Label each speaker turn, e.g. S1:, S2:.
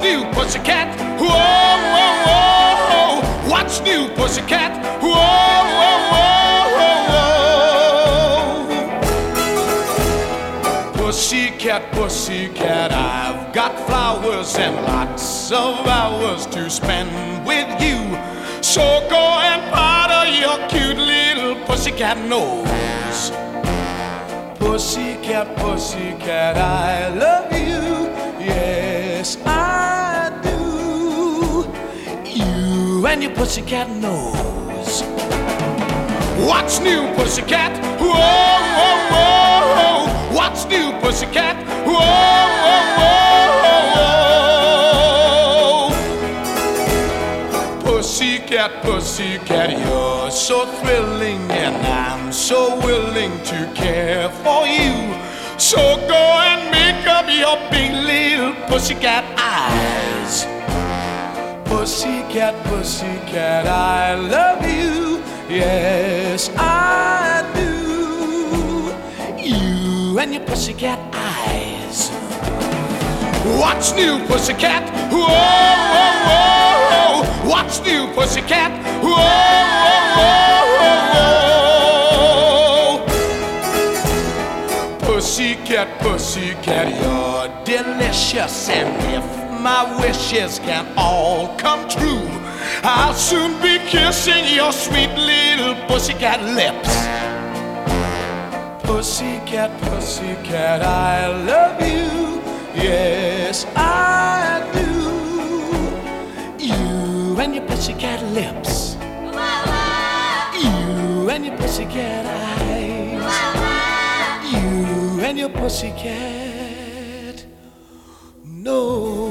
S1: new, pussycat? Whoa, whoa, whoa. What's new, pussycat? Whoa, whoa, whoa, whoa. Pussycat, pussycat, I've got flowers and lots of hours to spend with you. So go and powder your cute little pussycat nose. Pussycat, pussycat, I love you. Yes, I do. You and your pussycat nose. What's new, pussycat? Whoa, whoa, whoa. What's new, pussycat? Whoa, whoa, whoa. Pussycat, pussycat, you're so thrilling, and I'm so willing to care for you. So go and make up your big little pussycat eyes. Pussycat, pussycat, I love you. Yes, I do. You and your pussycat eyes. What's new, pussycat? Whoa, whoa, whoa. What's new, pussycat? Whoa, whoa, whoa. Pussycat, pussycat, you're delicious, and if my wishes can all come true, I'll soon be kissing your sweet little pussycat lips. Pussycat, pussycat, I love you. Yes, I do. You and your pussycat lips. You and your pussycat eyes. You and your pussycat nose.